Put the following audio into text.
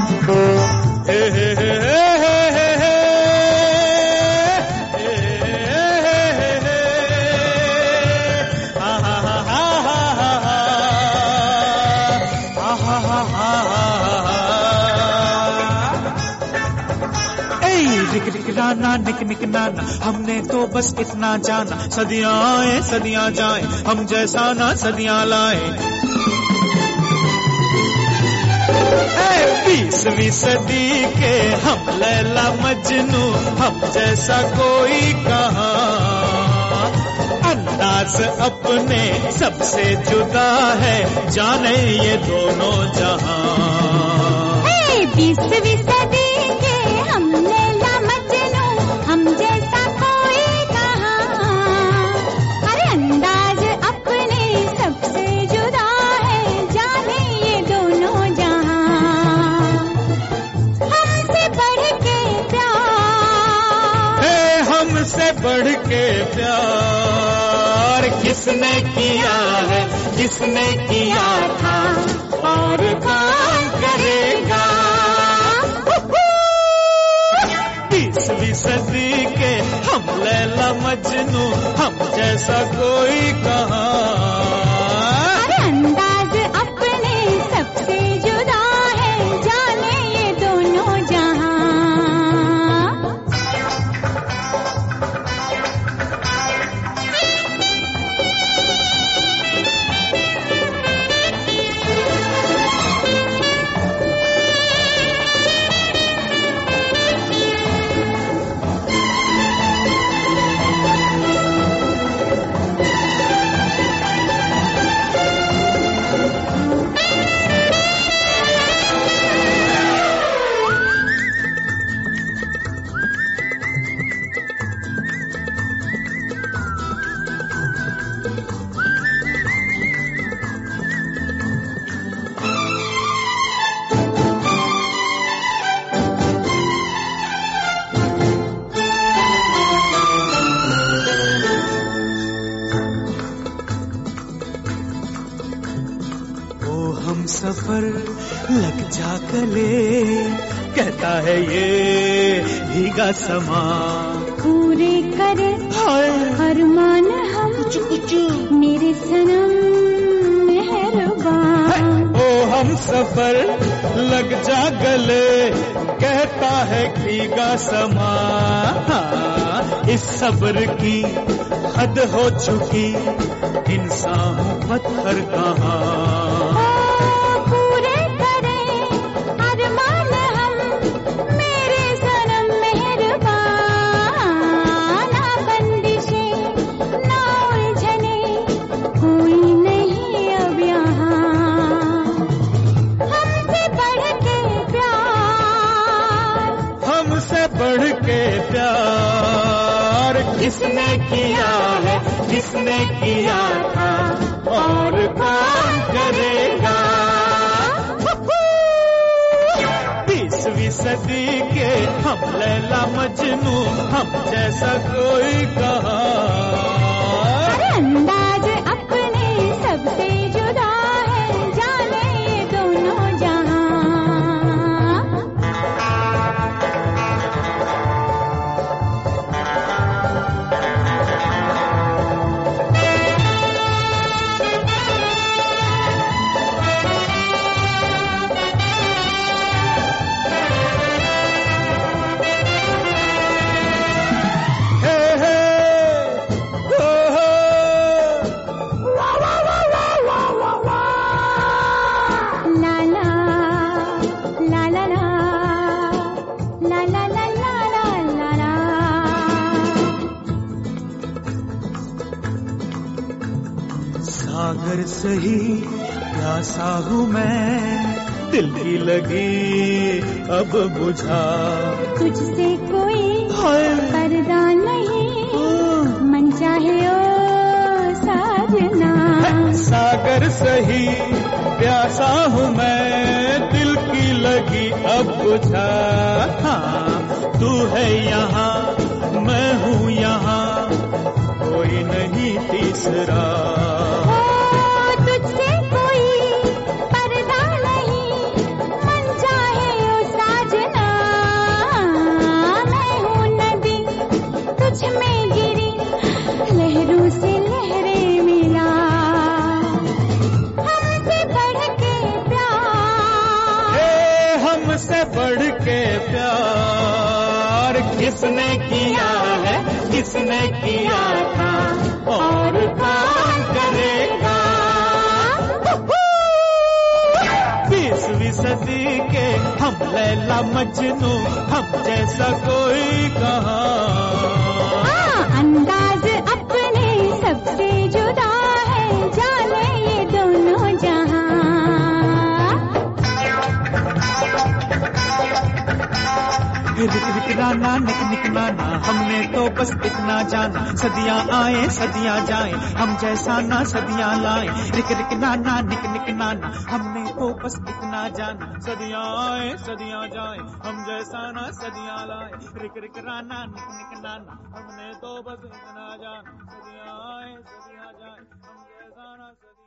नाना निक निक नाना, हमने तो बस इतना जाना, सदियां आए सदियां जाए, हम जैसा ना सदियां लाए। 20वीं सदी के हम लैला मजनू, हम जैसा कोई कहाँ। अंदाज अपने सबसे जुदा है, जाने ये दोनों जहां। 20वीं सदी के हम लैला मजनू, हम जैसा कोई कहाँ। अरे अंदाज अपने सबसे जुदा है, जाने ये दोनों जहां। हमसे बढ़ के प्यार, हमसे बढ़ के प्यार किसने किया है, किसने किया था और कौन करेगा। 20वीं सदी के हम लैला मजनू, हम जैसा कोई कहाँ। अरे अंदाज अपने सबसे जुदा है, जाने ये दोनों जहां। हम सफर लग जा गले, कहता है ये भीगा समा। पूरे करे अरमान हम, मेरे सनम मेहरबान। ओ हम सफर लग जा गले, कहता है भीगा समा। इस सब्र की हद हो चुकी, इंसान पत्थर कहाँ। पूरे करे अरमान हम, मेरे सनम मेहरबान। ना बंदिशें ना उलझने, कोई नहीं अब यहाँ। हमसे बढ़ के प्यार, हमसे बढ़ के प्यार किसने किया है, किसने किया था और कौन करेगा। 20वीं सदी के हम लैला मजनू, हम जैसा कोई कहाँ। अरे अंदाज अपने सबसे जुदा है, जाने ये दोनों जहां। सागर सही प्यासा हूँ मैं, दिल की लगी अब बुझा। तुझसे कोई पर्दा नहीं, मन चाहे ओ साजना। सागर सही प्यासा हूँ मैं, दिल की लगी अब बुझा। हाँ तू है यहाँ, मैं हूँ यहाँ, कोई नहीं तीसरा। तुझसे कोई पर्दा नहीं, मन चाहे ओ किसने किया है, किसने किया था और कौन करेगा। 20वीं सदी के हम लैला मजनू, हम जैसा कोई कहाँ। अंदाज अपने सबसे जुदा है, जाने ये दोनों जहां। रिक रिक नाना निक निक नाना, हमने तो बस इतना जाना, सदियां आए सदियां जाए, हम जैसा ना सदियां लाए। रिक रिक नाना निक निक नाना, हमने तो बस इतना जाना, सदियां आए सदियां जाए, हम जैसा ना सदियां लाए। रिक रिक नाना निक निक नाना, हमने तो बस इतना जाना, सदियां आए सदियां जाए, हम जैसा ना सदियां